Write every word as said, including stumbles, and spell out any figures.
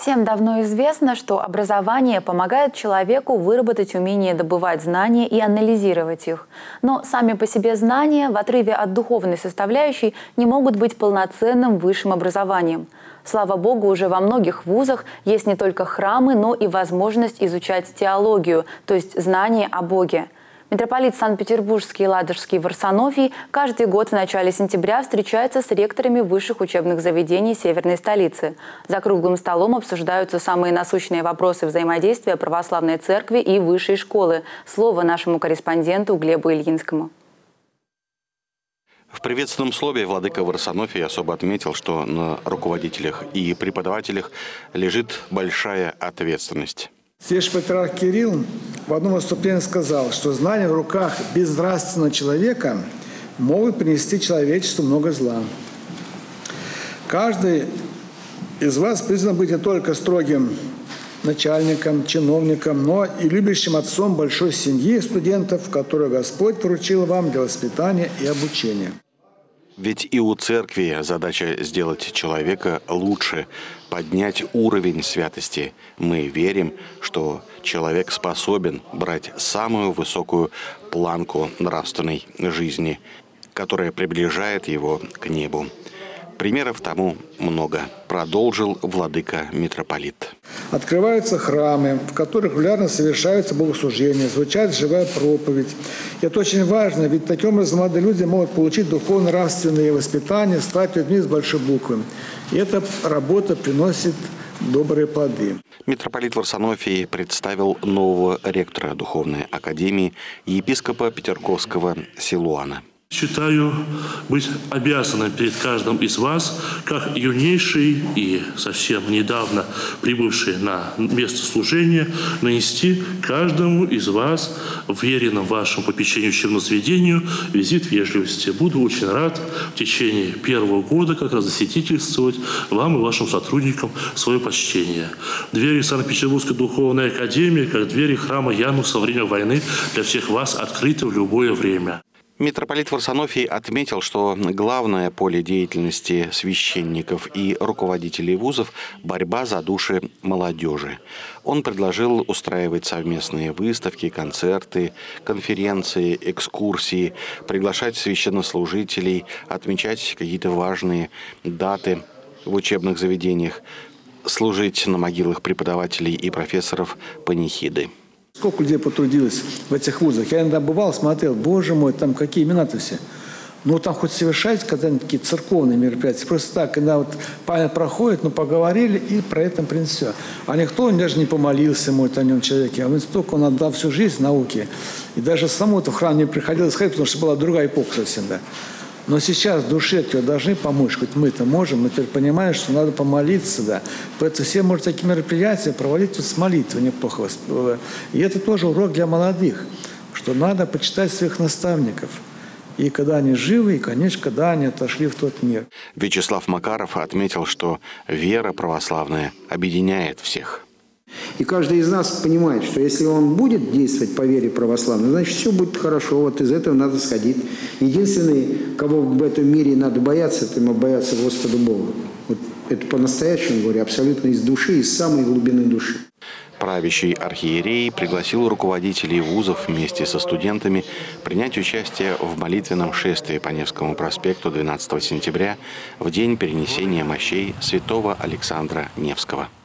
Всем давно известно, что образование помогает человеку выработать умение добывать знания и анализировать их. Но сами по себе знания в отрыве от духовной составляющей не могут быть полноценным высшим образованием. Слава Богу, уже во многих вузах есть не только храмы, но и возможность изучать теологию, то есть знание о Боге. Митрополит Санкт-Петербургский и Ладожский Варсонофий каждый год в начале сентября встречается с ректорами высших учебных заведений северной столицы. За круглым столом обсуждаются самые насущные вопросы взаимодействия православной церкви и высшей школы. Слово нашему корреспонденту Глебу Ильинскому. В приветственном слове владыка Варсонофий особо отметил, что на руководителях и преподавателях лежит большая ответственность. Святейший патриарх Кирилл в одном выступлении сказал, что знания в руках безнравственного человека могут принести человечеству много зла. Каждый из вас призван быть не только строгим начальником, чиновником, но и любящим отцом большой семьи студентов, которую Господь поручил вам для воспитания и обучения. Ведь и у церкви задача сделать человека лучше, поднять уровень святости. Мы верим, что человек способен брать самую высокую планку нравственной жизни, которая приближает его к небу. Примеров тому много, продолжил владыка митрополит. Открываются храмы, в которых регулярно совершаются богослужения, звучат живая проповедь. И это очень важно, ведь таким образом молодые люди могут получить духовно-нравственное воспитание, стать людьми с большой буквы. И эта работа приносит добрые плоды. Митрополит Варсонофий представил нового ректора Духовной академии епископа Петерговского Силуана. Считаю быть обязанным перед каждым из вас, как юнейший и совсем недавно прибывший на место служения, нанести каждому из вас, уверенным вашему попечению учебному заведению, визит вежливости. Буду очень рад в течение первого года как раз засвидетельствовать вам и вашим сотрудникам свое почтение. Двери Санкт-Петербургской духовной академии, как двери храма Януса во время войны, для всех вас открыты в любое время. Митрополит Варсонофий отметил, что главное поле деятельности священников и руководителей вузов – борьба за души молодежи. Он предложил устраивать совместные выставки, концерты, конференции, экскурсии, приглашать священнослужителей, отмечать какие-то важные даты в учебных заведениях, служить на могилах преподавателей и профессоров панихиды. Сколько людей потрудилось в этих вузах. Я иногда бывал, смотрел, боже мой, там какие имена-то все. Ну, там хоть совершать когда-нибудь какие-то церковные мероприятия. Просто так, когда вот память проходит, ну, поговорили, и про это, в принципе, все. А никто даже не помолился, может, о нем человеке. А столько он отдал всю жизнь науке. И даже самому-то в храм не приходилось ходить, потому что была другая эпоха совсем, да. Но сейчас душе тебе должны помочь, хоть мы-то можем, мы теперь понимаем, что надо помолиться, да. Поэтому все, может, такие мероприятия проводить вот с молитвой неплохо. И это тоже урок для молодых, что надо почитать своих наставников. И когда они живы, и, конечно, когда они отошли в тот мир. Вячеслав Макаров отметил, что вера православная объединяет всех. И каждый из нас понимает, что если он будет действовать по вере православной, значит, все будет хорошо, вот из этого надо сходить. Единственный, кого в этом мире надо бояться, это ему бояться Господа Бога. Вот это по-настоящему, говорю, абсолютно из души, из самой глубины души. Правящий архиерей пригласил руководителей вузов вместе со студентами принять участие в молитвенном шествии по Невскому проспекту двенадцатого сентября в день перенесения мощей святого Александра Невского.